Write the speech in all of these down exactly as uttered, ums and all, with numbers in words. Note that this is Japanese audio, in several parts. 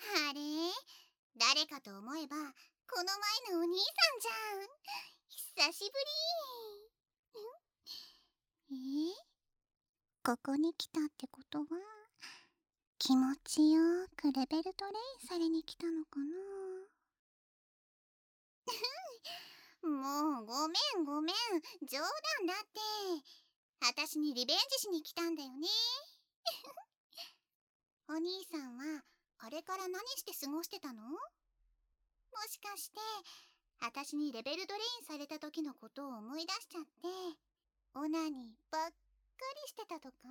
あれ、誰かと思えばこの前のお兄さんじゃん。久しぶり。えここに来たってことは気持ちよくレベルトレインされに来たのかな。もうごめんごめん、冗談だって。私にリベンジしに来たんだよね。お兄さんはあれから何して過ごしてたの？もしかして私にレベルドレインされた時のことを思い出しちゃってオナニーばっかりしてたとか？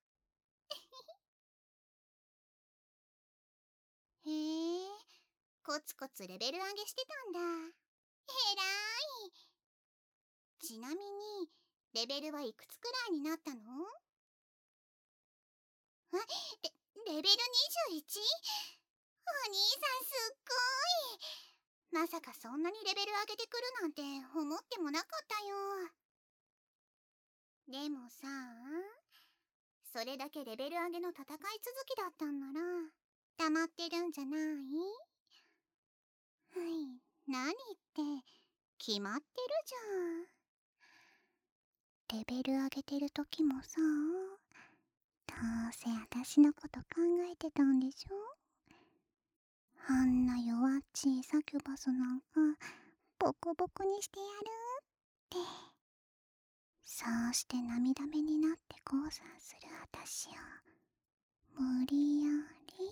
へえ、コツコツレベル上げしてたんだ。えらい。ちなみにレベルはいくつくらいになったの？え、レレベル にじゅういち？ お兄さんすっごい。まさかそんなにレベル上げてくるなんて思ってもなかったよ。でもさ、それだけレベル上げの戦い続きだったんなら溜まってるんじゃない？はい、何って決まってるじゃん。レベル上げてる時もさ、どうせ私のこと考えてたんでしょ？あんな弱っちいサキュバスなんかボコボコにしてやるって。そうして涙目になって降参する私を無理やり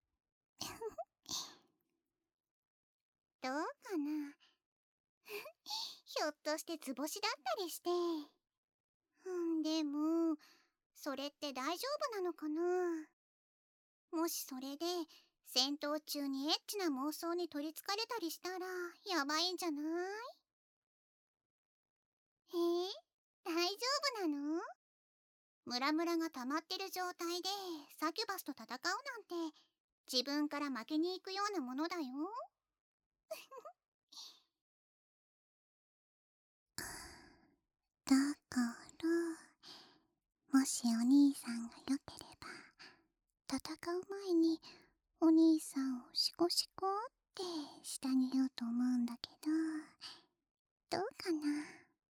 どうかな。ひょっとして図星だったりして。うんでもそれって大丈夫なのかな。もしそれで戦闘中にエッチな妄想に取りつかれたりしたらやばいんじゃない？えー、大丈夫なの？ムラムラが溜まってる状態でサキュバスと戦うなんて自分から負けに行くようなものだよ。だからもしお兄さんが良ければ戦う前にお兄さんをシコシコってしてあげようと思うんだけど、どうかな。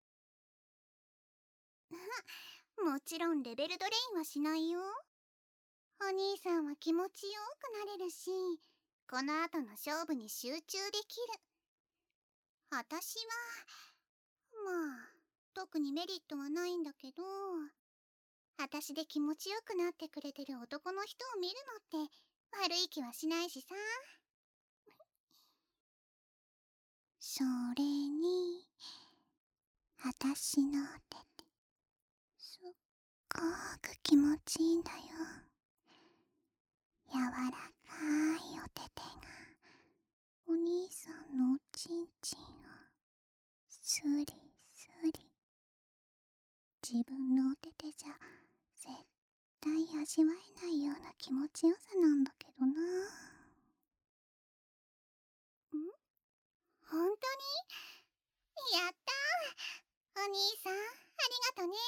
もちろんレベルドレインはしないよ。お兄さんは気持ちよくなれるし、この後の勝負に集中できる。私はまあ特にメリットはないんだけど、私で気持ちよくなってくれてる男の人を見るのって悪い気はしないしさ。それに私のお手手すっごく気持ちいいんだよ。柔らかいお手手がお兄さんのおちんちんをスリスリ。自分のお手手じゃ絶対味わえないような気持ちよさなんだけどな。ん？ほんとに？やったー、お兄さんありがとね。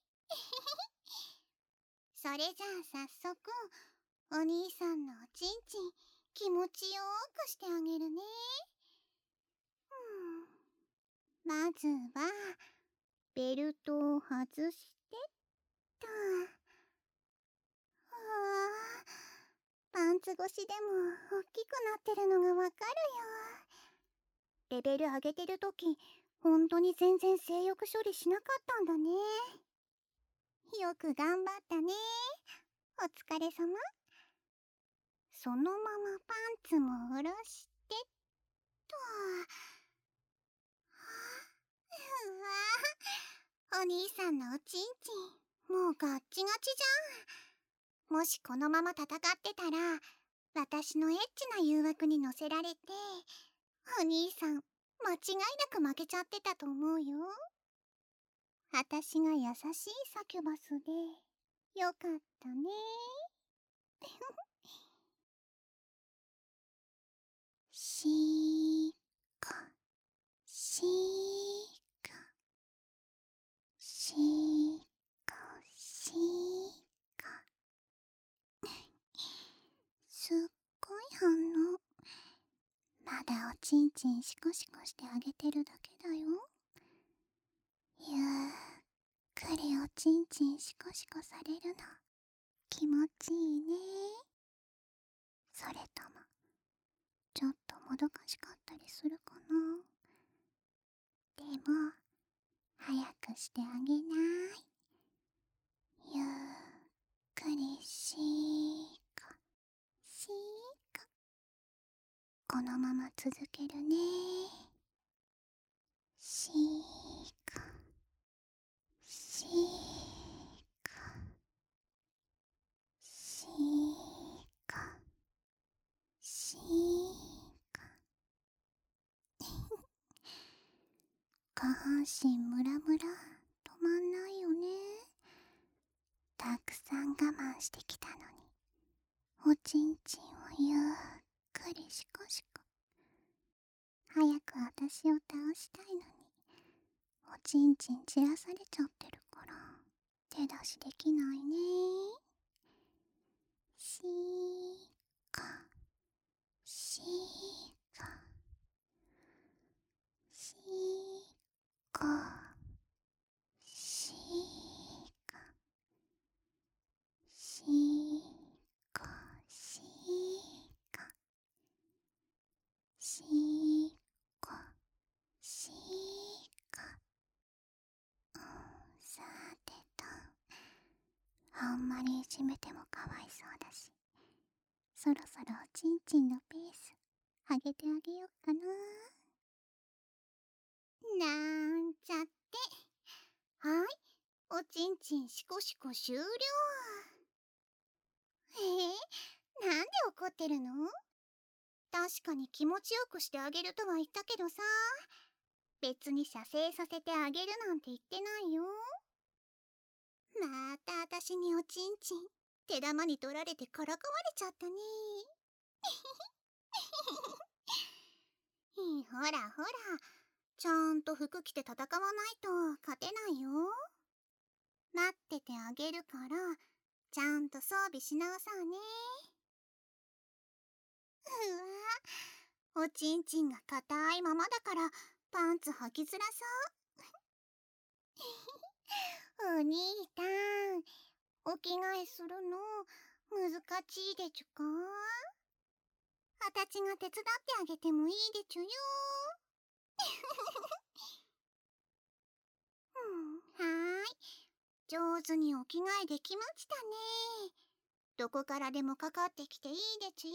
それじゃあ早速お兄さんのおちんちん気持ちよくしてあげるね。うん、まずはベルトを外してっと。はあ、パンツ越しでも大きくなってるのがわかるよ。レベル上げてるときほんとに全然性欲処理しなかったんだね。よく頑張ったね。お疲れ様。そのままパンツも下ろしてっと。うわ、お兄さんのおちんちんもうガッチガチじゃん。もしこのまま戦ってたら私のエッチな誘惑に乗せられてお兄さん間違いなく負けちゃってたと思うよ。私が優しいサキュバスでよかったね。しーかしーかしーかしーか。すっごい反だおちんちんシコシコしてあげてるだけだよ。ゆっくりおちんちんシコシコされるの気持ちいいね。それともちょっともどかしかったりするかな。でも早くしてあげない。ゆっくりしーかしーか。このまま続けるね。しーかしーかしーかしーか。下半身ムラムラ止まんないよね。たくさん我慢してきたのにおちんちんをゆっくりシコシコ。早く私を倒したいのにおちんちん散らされちゃってるから手出しできないね。しーかしーかしーかしーかしーかしーかしーかしーか。さてと、あんまりいじめてもかわいそうだし、そろそろおちんちんのペース上げてあげよっかな。なんちゃって。はい、おちんちんシコシコ終了。えー、なんで怒ってるの？確かに気持ちよくしてあげるとは言ったけどさ、別に射精させてあげるなんて言ってないよ。また私におちんちん手玉に取られてからかわれちゃったね。ほらほら、ちゃんと服着て戦わないと勝てないよ。待っててあげるからちゃんと装備し直そうね。うわ、おちんちんが硬いままだからパンツ履きづらそう。お兄たん、お着替えするの難しいでちゅか？あたちが手伝ってあげてもいいでちゅよ。うん、はーい、上手にお着替えできましたね。どこからでもかかってきていいでちゅよ。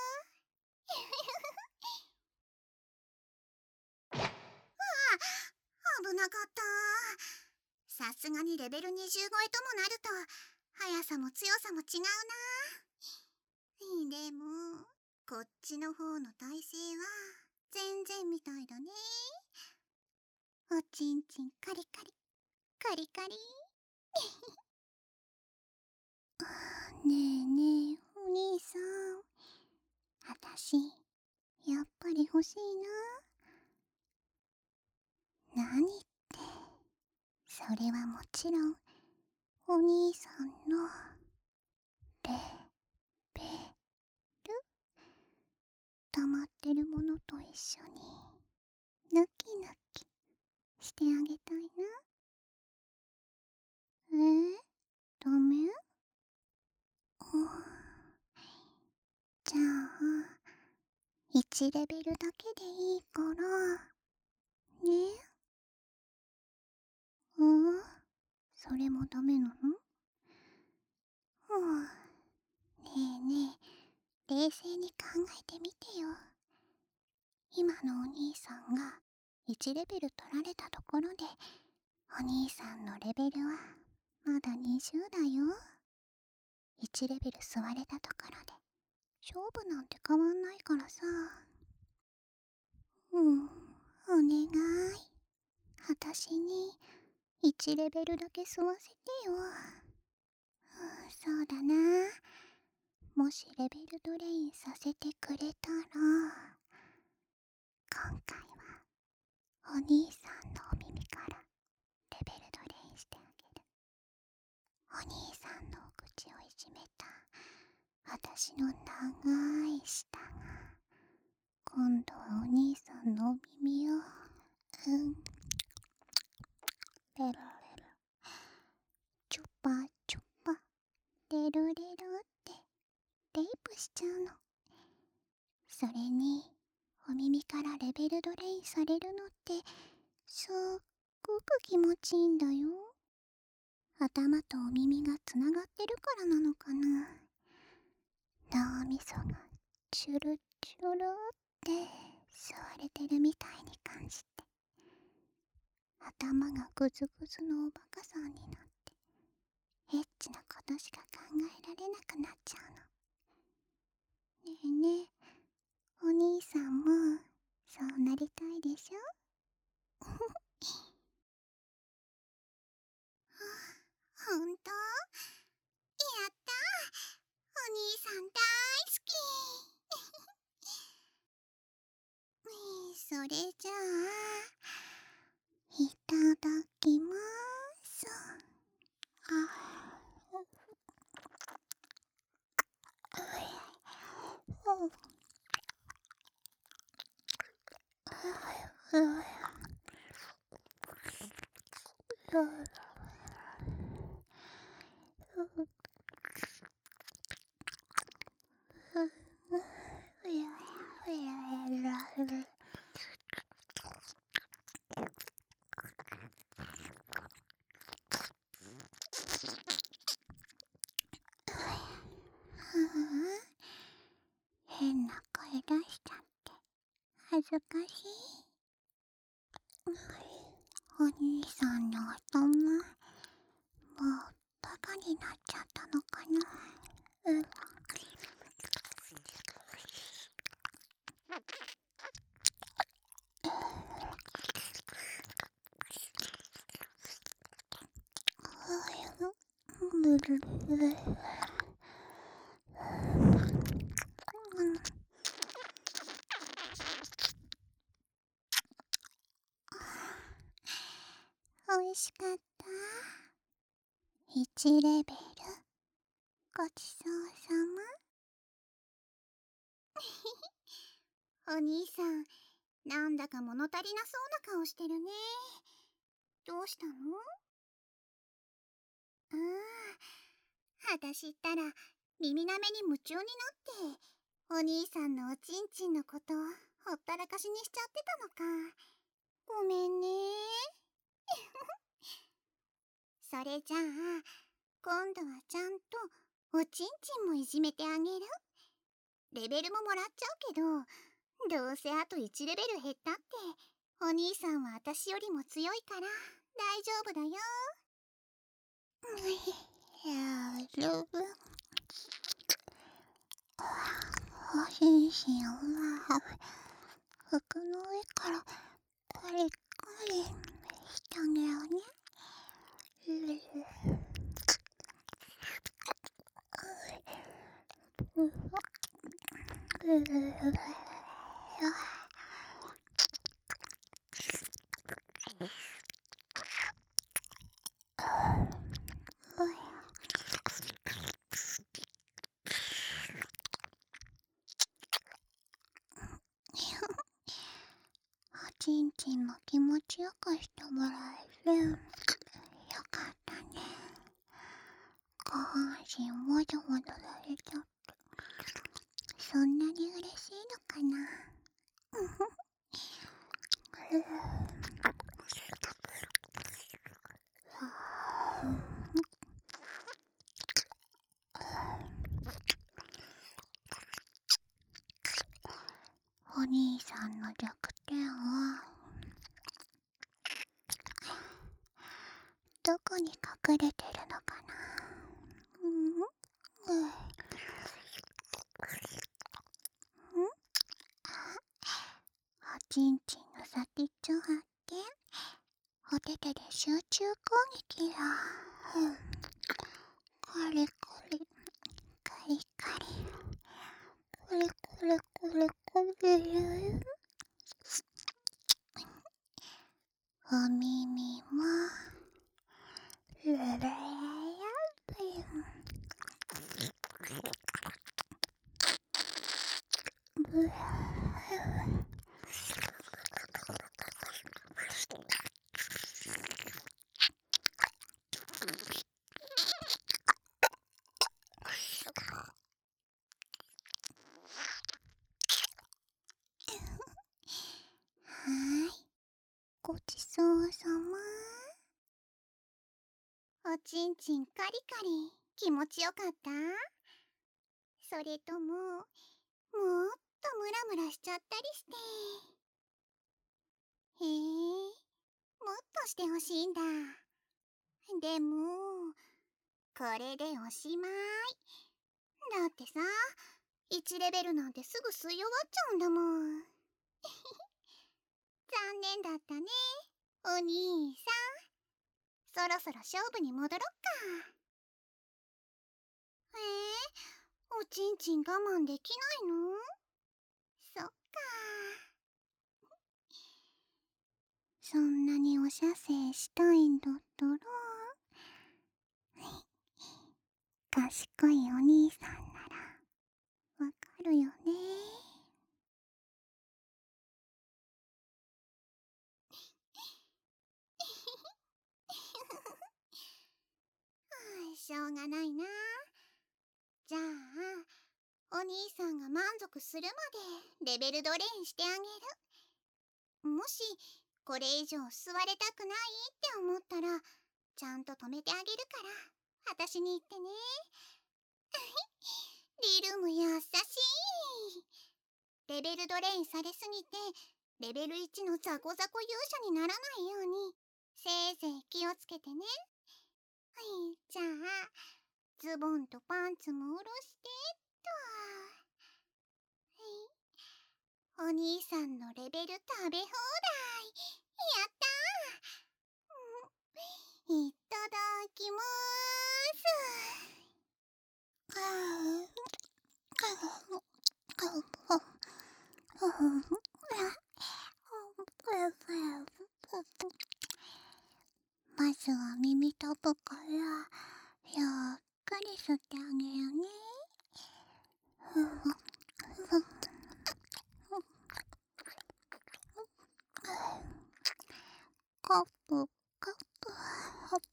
危なかった。さすがにレベルにじゅう超えともなると速さも強さも違うな。でもこっちの方の体勢は全然みたいだね。おちんちんカリカリカリカリ。ねえねえお兄さん、あたしやっぱり欲しいな。何って、それはもちろんお兄さんのレベル。溜まってるものと一緒にヌキヌキしてあげたいな。えー、ダメ？うん、じゃあいちレベルだけでいいからね。うん、それもダメなの？うん、ねえねえ、冷静に考えてみてよ。今のお兄さんがいちレベル取られたところでお兄さんのレベルはまだにじゅうだよ。いちレベル吸われたところで勝負なんて変わんないからさ。うん、お願い、あたしにいちレベルだけ吸わせてよ。うん、そうだな。もしレベルドレインさせてくれたら今回はお兄さんのお耳からレベルドレインしてあげる。お兄さんのお口をいじめたあたしの長い舌が今度はお兄さんのお耳を、うん、レロレロ、チョッパーチョッパー、レロレロってレイプしちゃうの。それにお耳からレベルドレインされるのってすっごく気持ちいいんだよ。頭とお耳がつながってるからなのかな。脳みそがチュルチュルって吸われてるみたいに感じて、頭がグズグズのおバカさんになってエッチなことしか考えられなくなっちゃうの。ねえねえ、お兄さんもそうなりたいでしょ？ほんと？やったー、お兄さん大好き。それじゃあ、いただきまーす。あ変な声出しちゃって恥ずかしい。お兄さんの頭もうバカになっちゃったのかな。うん。おいしかった。いちレベルごちそうさま。お兄さん、なんだか物足りなそうな顔してるね。どうしたの？ああ、あたしったら耳なめに夢中になって、お兄さんのおちんちんのことほったらかしにしちゃってたのか。ごめんね。それじゃあ、今度はちゃんとおちんちんもいじめてあげる。レベルももらっちゃうけど、どうせあといちレベル減ったって、お兄さんはあたしよりも強いから大丈夫だよ。大丈夫。おしんしんは服の上からカリカリしたんだよね。おちんちんも気持ちよくしてもらえてよかったね。下半身もじもじされちゃって、そんなに嬉しいのかな。お兄さんの弱点はどこに隠れてるのかな。うん、うん、おちんちんの先っちょ発見。お手手で集中攻撃だ。うん、これこれカリカリ、これこれこれこれ。お耳もルルルルル。ブラーい、ごちそうさま。おちんちんカリカリ気持ちよかった？それとももっとムラムラしちゃったりして。へえ、もっとしてほしいんだ。でもこれでおしまい。だってさ、いちレベルなんてすぐ吸い終わっちゃうんだもん。残念だったね、お兄さん。そろそろ勝負に戻ろっか。えー、おちんちん我慢できないの？そっか。そんなにおしゃせいしたいんだったら、賢いお兄さんならわかるよね。しょうがないな。じゃあお兄さんが満足するまでレベルドレインしてあげる。もしこれ以上吸われたくないって思ったらちゃんと止めてあげるから、私に言ってね。リルム優しい。レベルドレインされすぎてレベルいちのザコザコ勇者にならないようにせいぜい気をつけてね。はい、じゃあズボンとパンツも下ろしてっと。はい、お兄さんのレベル食べ放題。やったー、うん、いただきまーす。まずは耳たぶからゆっくり吸ってあげるね。カップカップハッ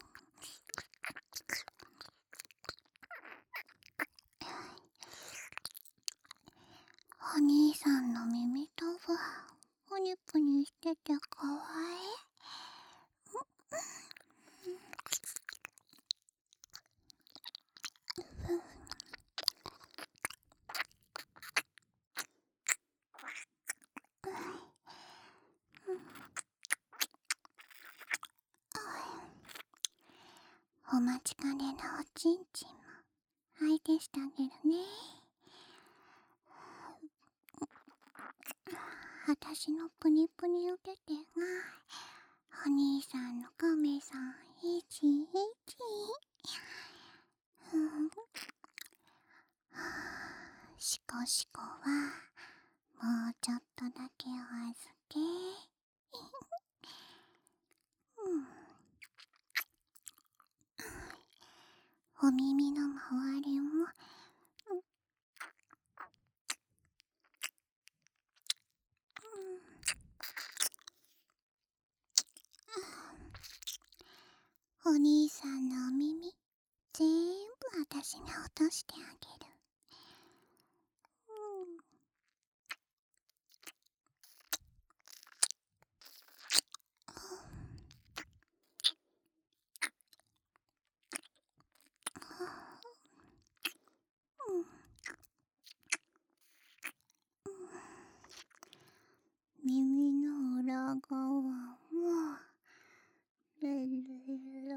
お兄さんの耳たぶプニプニしててかわいい。お待ちかねのおちんちんも相手してあげるね。あたしのプニプニお手手がお兄さんのカメさんいちいち。うん、シコシコはもうちょっとだけお預け。うん、お耳の周りも、うんうん、お兄さんのお耳ぜんぶあたしに落としてあげる。うん、うん、耳の裏側もレレレレレレ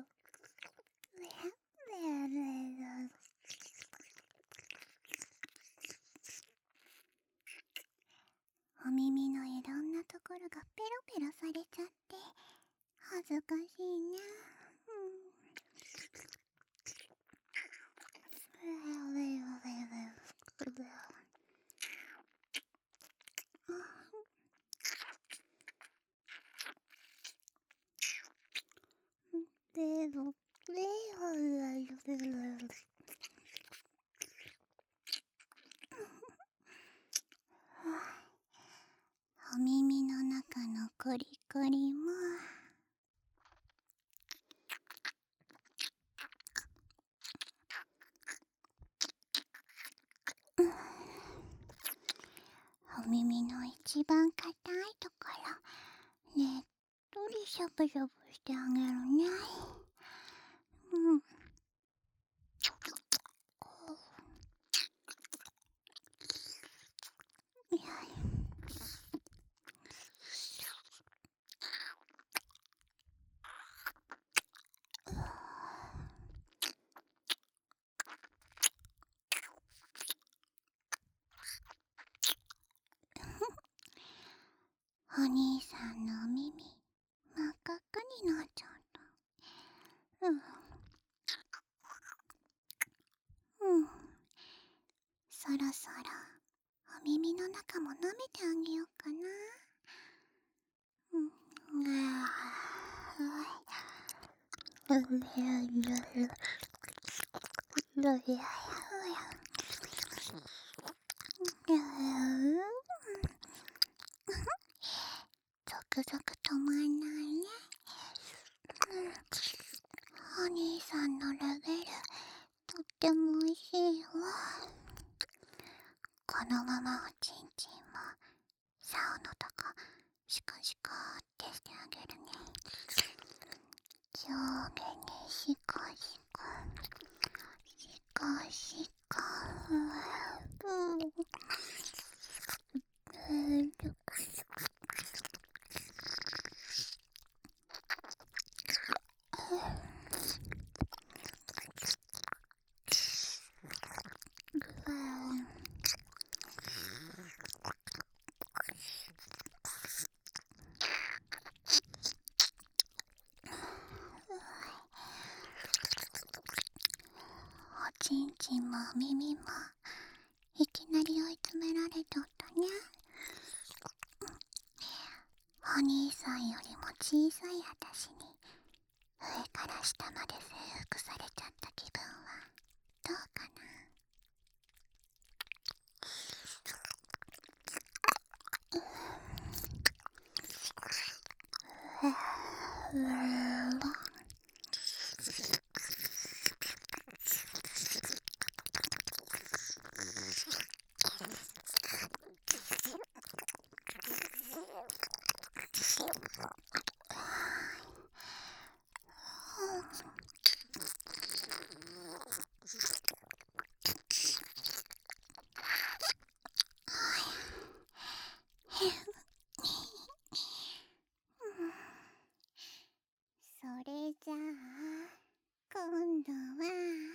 お耳のいろんなところがペロペロされちゃって恥ずかしいな。でもお耳の中のコリコリもお耳の一番硬いところ、ねっとりしゃぶしゃぶしてあげるね。うん。よい。お兄さんのお耳、真っ赤っかになっちゃった。うん。うん。そろそろ、お耳の中も舐めてあげようかな。うん。ゾクゾク止まんないね。お兄さんのレベル、とっても美味しいわ。このままおちんちんも、サオのとこ、シコシコってしてあげるね。上下にシコシコ、シコシコ、うん。うんおちんちんもお耳もいきなり追い詰められちゃったね。お兄さんよりも小さいあたしに上から下まで征服されちゃった気分はどうかな。うーん。それじゃあ今度は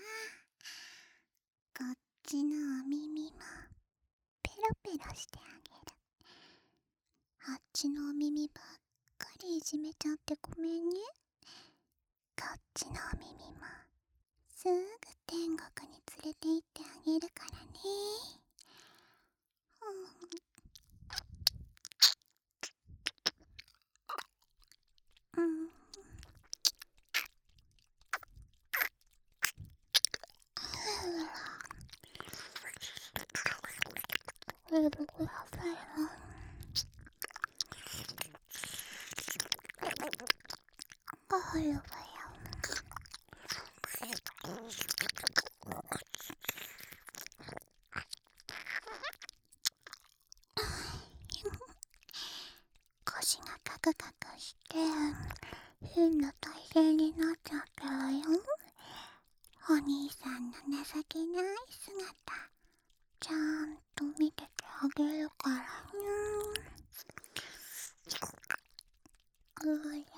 こっちのお耳もペロペロしてあげる。あっちのお耳ばっかりいじめちゃってごめんね。こっちのお耳もすぐ天国に連れて行ってあげるからね。うん。うん。あやばや。腰がカクカクして変な体勢になっちゃったわよ。お兄さんの情けない姿ちゃんと見ててあげるからね。うや。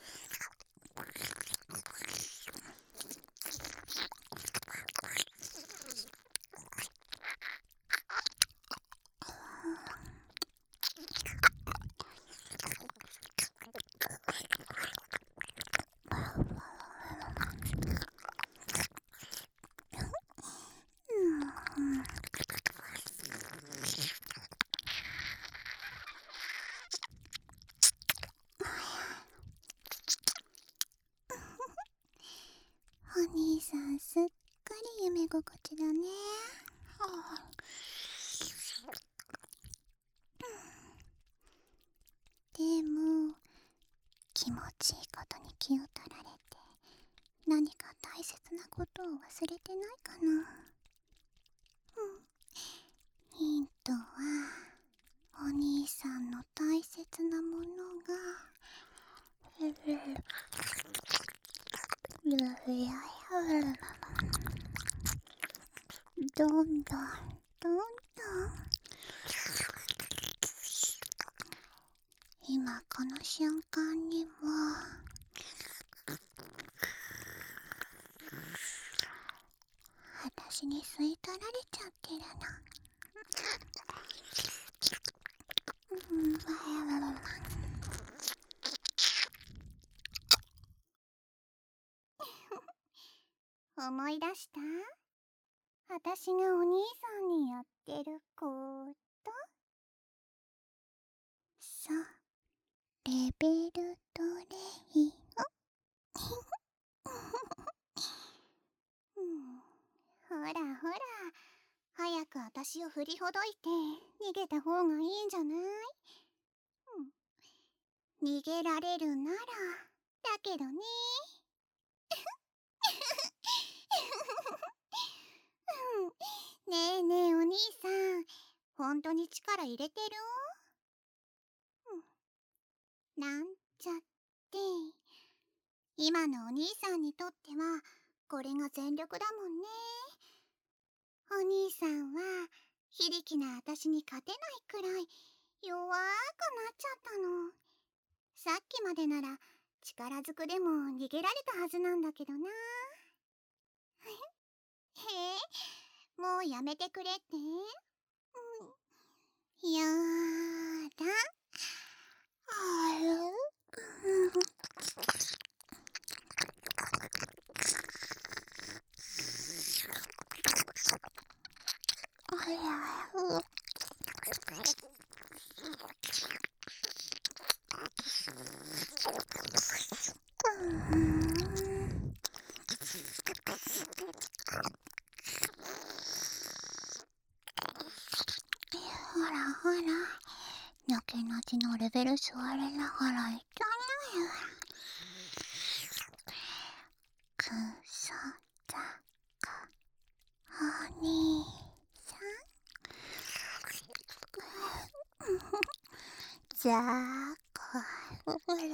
お兄さんすっかり夢心地だね。はあ、でも気持ちいいことに気を取られて何か大切なことを忘れてないかな。うん。ヒントはどんどんどんどん今この瞬間にも私に吸い取られちゃってるの。思い出した？私がお兄さんにやってること？そう、レベルトレイをうん、ほらほら、早く私を振りほどいて逃げた方がいいんじゃない？うん、逃げられるならだけどね。ねえねえお兄さん、本当に力入れてる？うん、なんちゃって、今のお兄さんにとってはこれが全力だもんね。お兄さんは非力な私に勝てないくらい弱くなっちゃったの。さっきまでなら力ずくでも逃げられたはずなんだけどな。へえ、もうやめてくれって？うん、やだ。あれ、うん、あら、うんほらほら、なけなしのレベル座れながら言ったのよ。くそだかお兄さんじゃあこれ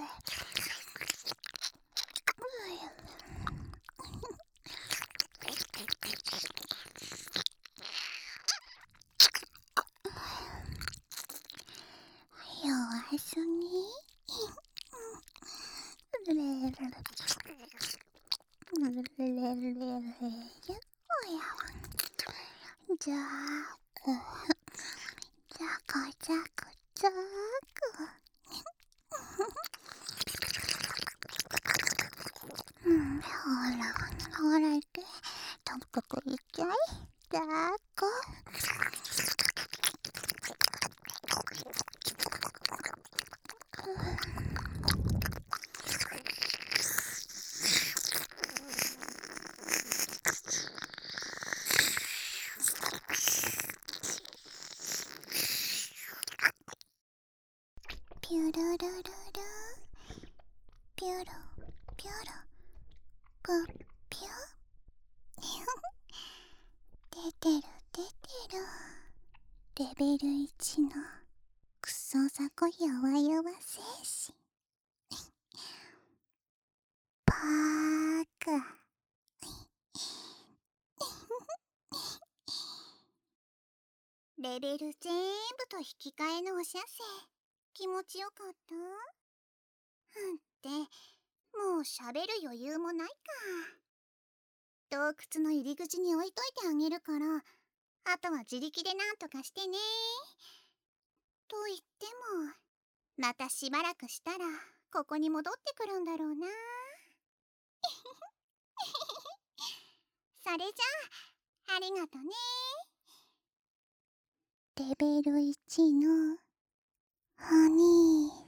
弱すぎレレレレレレレじゃあこじゃこじゃこじゃこうん、ほらほらいけ、とっかくいけいじゃあこピュルルルルピュルピュルプッピュ出てる出てる、レベルいちのクソザコ弱々精神バーカ。レベル全部と引き換えのおしゃせ、気持ちよかった？うんって、もう喋る余裕もないか。洞窟の入り口に置いといてあげるから、あとは自力でなんとかしてね。と言っても、またしばらくしたらここに戻ってくるんだろうな。それじゃあ、ありがとね。レベルいちのお兄